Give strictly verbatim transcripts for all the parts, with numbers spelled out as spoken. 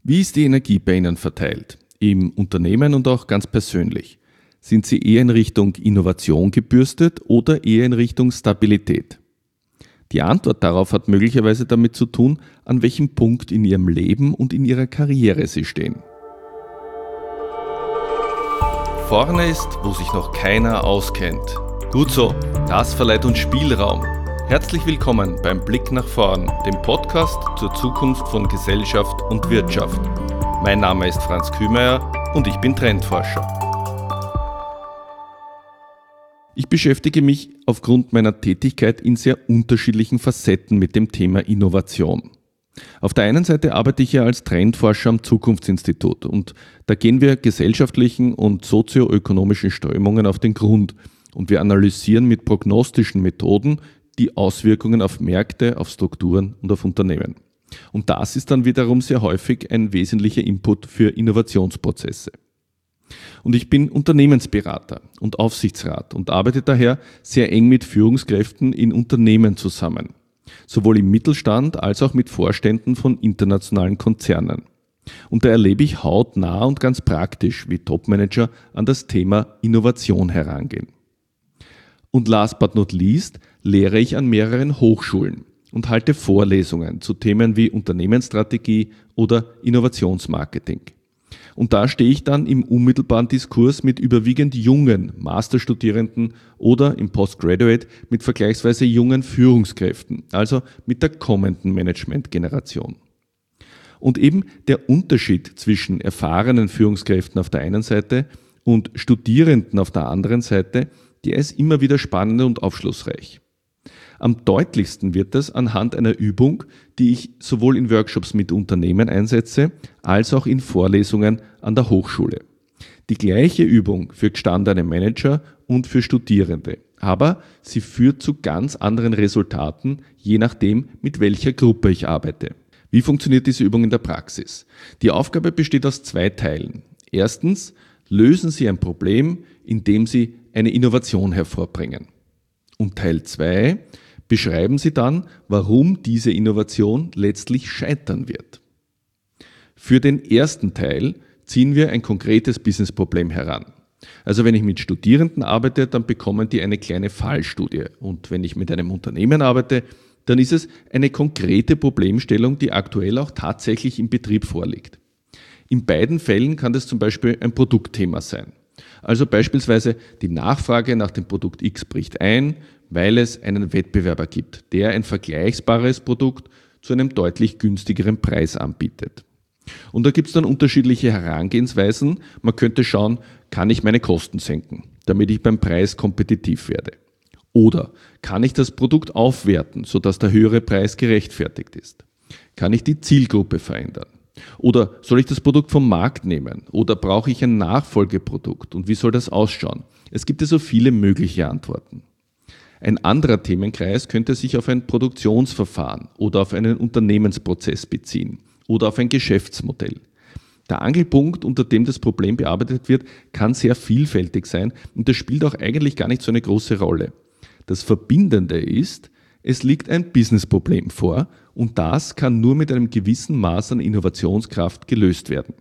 Wie ist die Energie bei Ihnen verteilt? Im Unternehmen und auch ganz persönlich? Sind Sie eher in Richtung Innovation gebürstet oder eher in Richtung Stabilität? Die Antwort darauf hat möglicherweise damit zu tun, an welchem Punkt in Ihrem Leben und in Ihrer Karriere Sie stehen. Vorne ist, wo sich noch keiner auskennt. Gut so, das verleiht uns Spielraum. Herzlich willkommen beim Blick nach vorn, dem Podcast zur Zukunft von Gesellschaft und Wirtschaft. Mein Name ist Franz Kühmeier und ich bin Trendforscher. Ich beschäftige mich aufgrund meiner Tätigkeit in sehr unterschiedlichen Facetten mit dem Thema Innovation. Auf der einen Seite arbeite ich ja als Trendforscher am Zukunftsinstitut und da gehen wir gesellschaftlichen und sozioökonomischen Strömungen auf den Grund und wir analysieren mit prognostischen Methoden die Auswirkungen auf Märkte, auf Strukturen und auf Unternehmen. Und das ist dann wiederum sehr häufig ein wesentlicher Input für Innovationsprozesse. Und ich bin Unternehmensberater und Aufsichtsrat und arbeite daher sehr eng mit Führungskräften in Unternehmen zusammen, sowohl im Mittelstand als auch mit Vorständen von internationalen Konzernen. Und da erlebe ich hautnah und ganz praktisch, wie Topmanager an das Thema Innovation herangehen. Und last but not least lehre ich an mehreren Hochschulen und halte Vorlesungen zu Themen wie Unternehmensstrategie oder Innovationsmarketing. Und da stehe ich dann im unmittelbaren Diskurs mit überwiegend jungen Masterstudierenden oder im Postgraduate mit vergleichsweise jungen Führungskräften, also mit der kommenden Managementgeneration. Und eben der Unterschied zwischen erfahrenen Führungskräften auf der einen Seite und Studierenden auf der anderen Seite, der ist immer wieder spannend und aufschlussreich. Am deutlichsten wird das anhand einer Übung, die ich sowohl in Workshops mit Unternehmen einsetze, als auch in Vorlesungen an der Hochschule. Die gleiche Übung für gestandene Manager und für Studierende, aber sie führt zu ganz anderen Resultaten, je nachdem, mit welcher Gruppe ich arbeite. Wie funktioniert diese Übung in der Praxis? Die Aufgabe besteht aus zwei Teilen. Erstens, lösen Sie ein Problem, indem Sie eine Innovation hervorbringen. Und Teil zwei, beschreiben Sie dann, warum diese Innovation letztlich scheitern wird. Für den ersten Teil ziehen wir ein konkretes Businessproblem heran. Also wenn ich mit Studierenden arbeite, dann bekommen die eine kleine Fallstudie. Und wenn ich mit einem Unternehmen arbeite, dann ist es eine konkrete Problemstellung, die aktuell auch tatsächlich im Betrieb vorliegt. In beiden Fällen kann das zum Beispiel ein Produktthema sein. Also beispielsweise die Nachfrage nach dem Produkt X bricht ein, weil es einen Wettbewerber gibt, der ein vergleichbares Produkt zu einem deutlich günstigeren Preis anbietet. Und da gibt es dann unterschiedliche Herangehensweisen. Man könnte schauen, kann ich meine Kosten senken, damit ich beim Preis kompetitiv werde? Oder kann ich das Produkt aufwerten, sodass der höhere Preis gerechtfertigt ist? Kann ich die Zielgruppe verändern? Oder soll ich das Produkt vom Markt nehmen? Oder brauche ich ein Nachfolgeprodukt? Und wie soll das ausschauen? Es gibt ja so viele mögliche Antworten. Ein anderer Themenkreis könnte sich auf ein Produktionsverfahren oder auf einen Unternehmensprozess beziehen oder auf ein Geschäftsmodell. Der Angelpunkt, unter dem das Problem bearbeitet wird, kann sehr vielfältig sein und das spielt auch eigentlich gar nicht so eine große Rolle. Das Verbindende ist, es liegt ein Businessproblem vor und das kann nur mit einem gewissen Maß an Innovationskraft gelöst werden.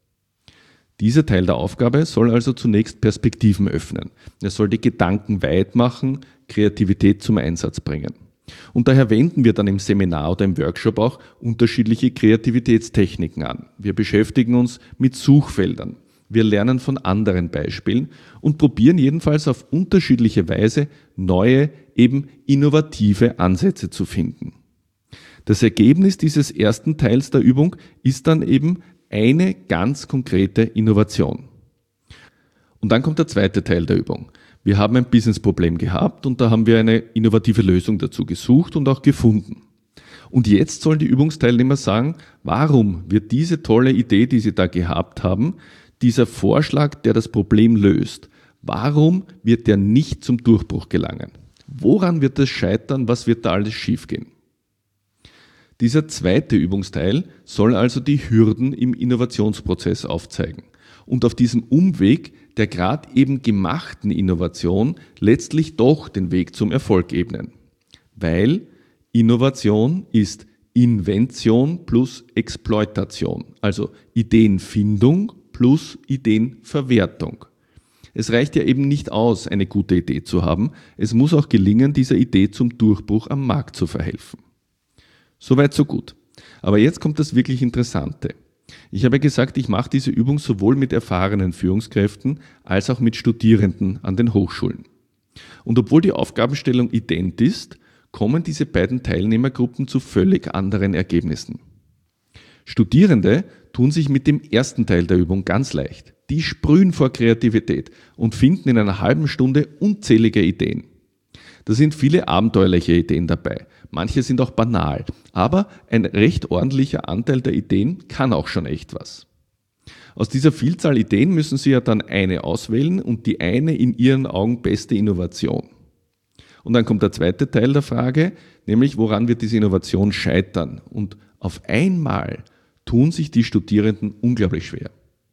Dieser Teil der Aufgabe soll also zunächst Perspektiven öffnen. Er soll die Gedanken weit machen, Kreativität zum Einsatz bringen. Und daher wenden wir dann im Seminar oder im Workshop auch unterschiedliche Kreativitätstechniken an. Wir beschäftigen uns mit Suchfeldern. Wir lernen von anderen Beispielen und probieren jedenfalls auf unterschiedliche Weise neue, eben innovative Ansätze zu finden. Das Ergebnis dieses ersten Teils der Übung ist dann eben eine ganz konkrete Innovation. Und dann kommt der zweite Teil der Übung. Wir haben ein Businessproblem gehabt und da haben wir eine innovative Lösung dazu gesucht und auch gefunden. Und jetzt sollen die Übungsteilnehmer sagen, warum wird diese tolle Idee, die sie da gehabt haben, dieser Vorschlag, der das Problem löst, warum wird der nicht zum Durchbruch gelangen? Woran wird das scheitern? Was wird da alles schiefgehen? Dieser zweite Übungsteil soll also die Hürden im Innovationsprozess aufzeigen und auf diesem Umweg der gerade eben gemachten Innovation letztlich doch den Weg zum Erfolg ebnen. Weil Innovation ist Invention plus Exploitation, also Ideenfindung plus Ideenverwertung. Es reicht ja eben nicht aus, eine gute Idee zu haben, es muss auch gelingen, dieser Idee zum Durchbruch am Markt zu verhelfen. Soweit, so gut. Aber jetzt kommt das wirklich Interessante. Ich habe gesagt, ich mache diese Übung sowohl mit erfahrenen Führungskräften als auch mit Studierenden an den Hochschulen. Und obwohl die Aufgabenstellung ident ist, kommen diese beiden Teilnehmergruppen zu völlig anderen Ergebnissen. Studierende tun sich mit dem ersten Teil der Übung ganz leicht. Die sprühen vor Kreativität und finden in einer halben Stunde unzählige Ideen. Da sind viele abenteuerliche Ideen dabei. Manche sind auch banal, aber ein recht ordentlicher Anteil der Ideen kann auch schon echt was. Aus dieser Vielzahl Ideen müssen Sie ja dann eine auswählen und die eine in Ihren Augen beste Innovation. Und dann kommt der zweite Teil der Frage, nämlich woran wird diese Innovation scheitern? Und auf einmal tun sich die Studierenden unglaublich schwer.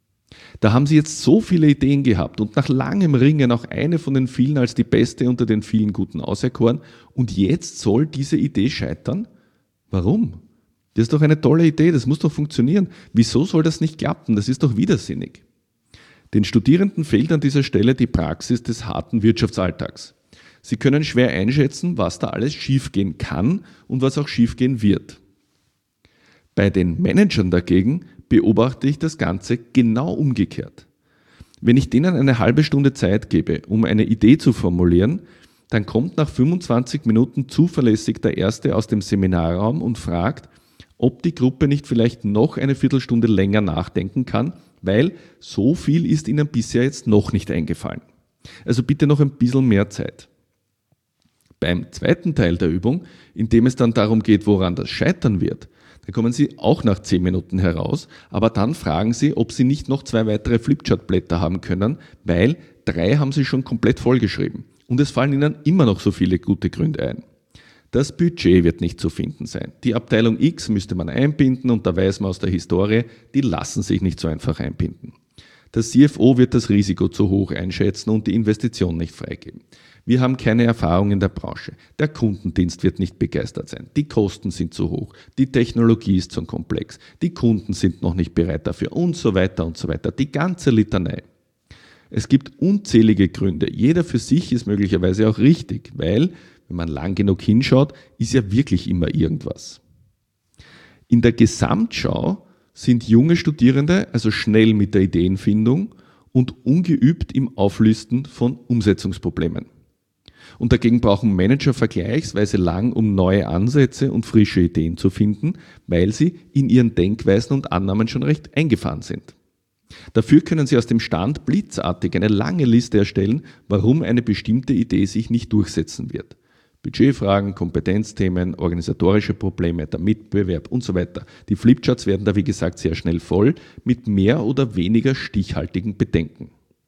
Da haben sie jetzt so viele Ideen gehabt und nach langem Ringen auch eine von den vielen als die beste unter den vielen guten auserkoren und jetzt soll diese Idee scheitern? Warum? Das ist doch eine tolle Idee, das muss doch funktionieren. Wieso soll das nicht klappen? Das ist doch widersinnig. Den Studierenden fehlt an dieser Stelle die Praxis des harten Wirtschaftsalltags. Sie können schwer einschätzen, was da alles schiefgehen kann und was auch schiefgehen wird. Bei den Managern dagegen beobachte ich das Ganze genau umgekehrt. Wenn ich denen eine halbe Stunde Zeit gebe, um eine Idee zu formulieren, dann kommt nach fünfundzwanzig Minuten zuverlässig der Erste aus dem Seminarraum und fragt, ob die Gruppe nicht vielleicht noch eine Viertelstunde länger nachdenken kann, weil so viel ist ihnen bisher jetzt noch nicht eingefallen. Also bitte noch ein bisschen mehr Zeit. Beim zweiten Teil der Übung, in dem es dann darum geht, woran das scheitern wird, da kommen Sie auch nach zehn Minuten heraus, aber dann fragen Sie, ob Sie nicht noch zwei weitere Flipchart-Blätter haben können, weil drei haben Sie schon komplett vollgeschrieben. Und es fallen Ihnen immer noch so viele gute Gründe ein. Das Budget wird nicht zu finden sein. Die Abteilung X müsste man einbinden und da weiß man aus der Historie, die lassen sich nicht so einfach einbinden. Der C F O wird das Risiko zu hoch einschätzen und die Investition nicht freigeben. Wir haben keine Erfahrung in der Branche. Der Kundendienst wird nicht begeistert sein. Die Kosten sind zu hoch. Die Technologie ist zu komplex. Die Kunden sind noch nicht bereit dafür und so weiter und so weiter. Die ganze Litanei. Es gibt unzählige Gründe. Jeder für sich ist möglicherweise auch richtig, weil, wenn man lang genug hinschaut, ist ja wirklich immer irgendwas. In der Gesamtschau sind junge Studierende also schnell mit der Ideenfindung und ungeübt im Auflisten von Umsetzungsproblemen. Und dagegen brauchen Manager vergleichsweise lang, um neue Ansätze und frische Ideen zu finden, weil sie in ihren Denkweisen und Annahmen schon recht eingefahren sind. Dafür können sie aus dem Stand blitzartig eine lange Liste erstellen, warum eine bestimmte Idee sich nicht durchsetzen wird. Budgetfragen, Kompetenzthemen, organisatorische Probleme, der Mitbewerb und so weiter. Die Flipcharts werden da wie gesagt sehr schnell voll mit mehr oder weniger stichhaltigen Bedenken.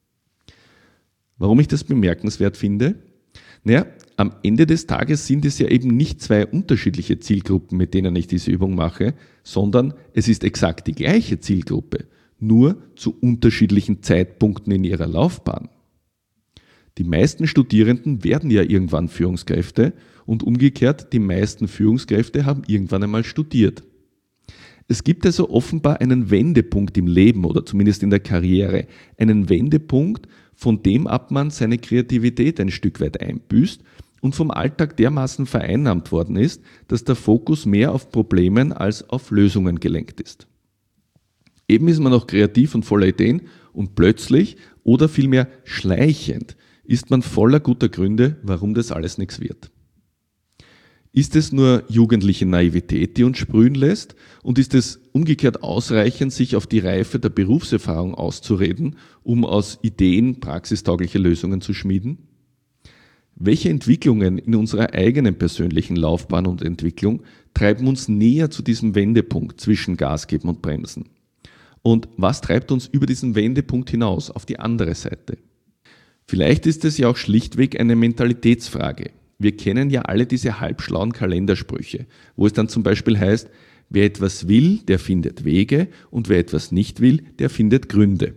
Warum ich das bemerkenswert finde? Naja, am Ende des Tages sind es ja eben nicht zwei unterschiedliche Zielgruppen, mit denen ich diese Übung mache, sondern es ist exakt die gleiche Zielgruppe, nur zu unterschiedlichen Zeitpunkten in ihrer Laufbahn. Die meisten Studierenden werden ja irgendwann Führungskräfte und umgekehrt, die meisten Führungskräfte haben irgendwann einmal studiert. Es gibt also offenbar einen Wendepunkt im Leben oder zumindest in der Karriere, einen Wendepunkt, von dem ab man seine Kreativität ein Stück weit einbüßt und vom Alltag dermaßen vereinnahmt worden ist, dass der Fokus mehr auf Problemen als auf Lösungen gelenkt ist. Eben ist man noch kreativ und voller Ideen und plötzlich oder vielmehr schleichend ist man voller guter Gründe, warum das alles nichts wird. Ist es nur jugendliche Naivität, die uns sprühen lässt? Und ist es umgekehrt ausreichend, sich auf die Reife der Berufserfahrung auszureden, um aus Ideen praxistaugliche Lösungen zu schmieden? Welche Entwicklungen in unserer eigenen persönlichen Laufbahn und Entwicklung treiben uns näher zu diesem Wendepunkt zwischen Gas geben und Bremsen? Und was treibt uns über diesen Wendepunkt hinaus auf die andere Seite? Vielleicht ist es ja auch schlichtweg eine Mentalitätsfrage. Wir kennen ja alle diese halbschlauen Kalendersprüche, wo es dann zum Beispiel heißt, wer etwas will, der findet Wege und wer etwas nicht will, der findet Gründe.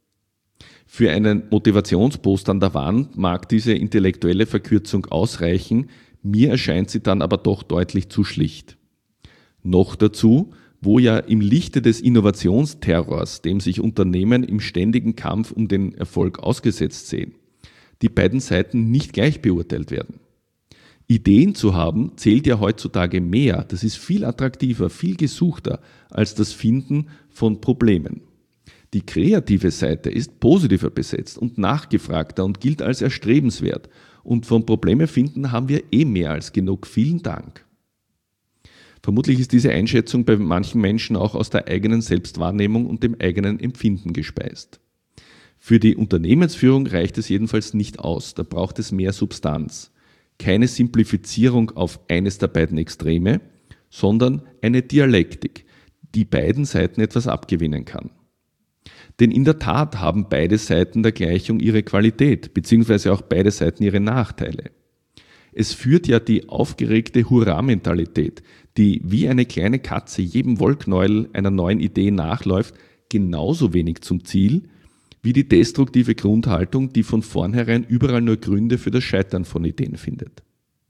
Für einen Motivationspost an der Wand mag diese intellektuelle Verkürzung ausreichen, mir erscheint sie dann aber doch deutlich zu schlicht. Noch dazu, wo ja im Lichte des Innovationsterrors, dem sich Unternehmen im ständigen Kampf um den Erfolg ausgesetzt sehen, die beiden Seiten nicht gleich beurteilt werden. Ideen zu haben zählt ja heutzutage mehr, das ist viel attraktiver, viel gesuchter als das Finden von Problemen. Die kreative Seite ist positiver besetzt und nachgefragter und gilt als erstrebenswert. Und von Probleme finden haben wir eh mehr als genug. Vielen Dank. Vermutlich ist diese Einschätzung bei manchen Menschen auch aus der eigenen Selbstwahrnehmung und dem eigenen Empfinden gespeist. Für die Unternehmensführung reicht es jedenfalls nicht aus, da braucht es mehr Substanz. Keine Simplifizierung auf eines der beiden Extreme, sondern eine Dialektik, die beiden Seiten etwas abgewinnen kann. Denn in der Tat haben beide Seiten der Gleichung ihre Qualität, beziehungsweise auch beide Seiten ihre Nachteile. Es führt ja die aufgeregte Hurra-Mentalität, die wie eine kleine Katze jedem Wollknäuel einer neuen Idee nachläuft, genauso wenig zum Ziel, wie die destruktive Grundhaltung, die von vornherein überall nur Gründe für das Scheitern von Ideen findet.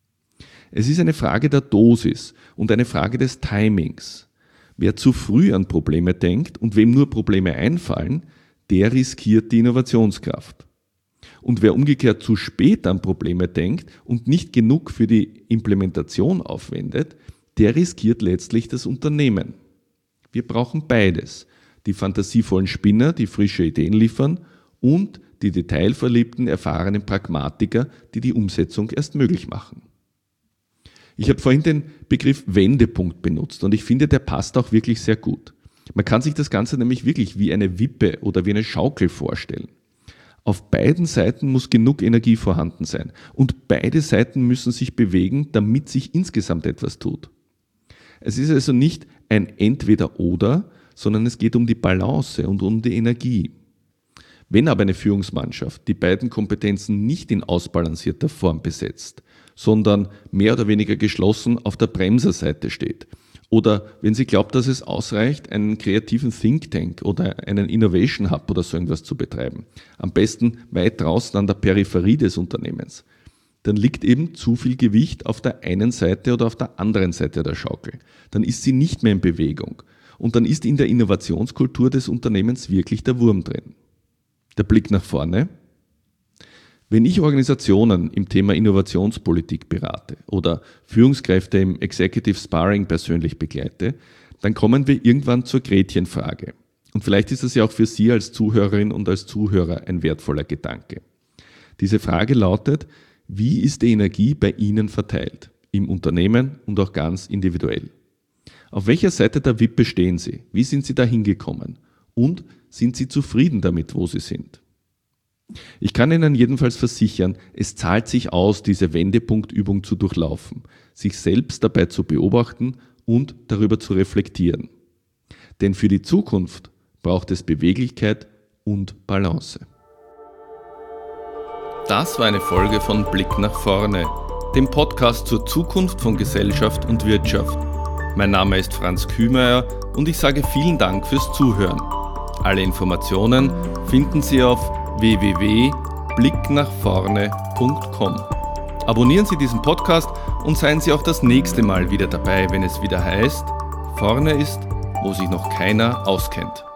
Es ist eine Frage der Dosis und eine Frage des Timings. Wer zu früh an Probleme denkt und wem nur Probleme einfallen, der riskiert die Innovationskraft. Und wer umgekehrt zu spät an Probleme denkt und nicht genug für die Implementation aufwendet, der riskiert letztlich das Unternehmen. Wir brauchen beides. Die fantasievollen Spinner, die frische Ideen liefern, und die detailverliebten, erfahrenen Pragmatiker, die die Umsetzung erst möglich machen. Ich habe vorhin den Begriff Wendepunkt benutzt und ich finde, der passt auch wirklich sehr gut. Man kann sich das Ganze nämlich wirklich wie eine Wippe oder wie eine Schaukel vorstellen. Auf beiden Seiten muss genug Energie vorhanden sein und beide Seiten müssen sich bewegen, damit sich insgesamt etwas tut. Es ist also nicht ein Entweder-Oder, sondern es geht um die Balance und um die Energie. Wenn aber eine Führungsmannschaft die beiden Kompetenzen nicht in ausbalancierter Form besetzt, sondern mehr oder weniger geschlossen auf der Bremserseite steht, oder wenn sie glaubt, dass es ausreicht, einen kreativen Think Tank oder einen Innovation Hub oder so irgendwas zu betreiben, am besten weit draußen an der Peripherie des Unternehmens, dann liegt eben zu viel Gewicht auf der einen Seite oder auf der anderen Seite der Schaukel. Dann ist sie nicht mehr in Bewegung. Und dann ist in der Innovationskultur des Unternehmens wirklich der Wurm drin. Der Blick nach vorne. Wenn ich Organisationen im Thema Innovationspolitik berate oder Führungskräfte im Executive Sparring persönlich begleite, dann kommen wir irgendwann zur Gretchenfrage. Und vielleicht ist das ja auch für Sie als Zuhörerin und als Zuhörer ein wertvoller Gedanke. Diese Frage lautet: Wie ist die Energie bei Ihnen verteilt? Im Unternehmen und auch ganz individuell. Auf welcher Seite der Wippe stehen Sie? Wie sind Sie da hingekommen? Und sind Sie zufrieden damit, wo Sie sind? Ich kann Ihnen jedenfalls versichern, es zahlt sich aus, diese Wendepunktübung zu durchlaufen, sich selbst dabei zu beobachten und darüber zu reflektieren. Denn für die Zukunft braucht es Beweglichkeit und Balance. Das war eine Folge von Blick nach vorne, dem Podcast zur Zukunft von Gesellschaft und Wirtschaft. Mein Name ist Franz Kühmeier und ich sage vielen Dank fürs Zuhören. Alle Informationen finden Sie auf w w w punkt blick nach vorne punkt com. Abonnieren Sie diesen Podcast und seien Sie auch das nächste Mal wieder dabei, wenn es wieder heißt: Vorne ist, wo sich noch keiner auskennt.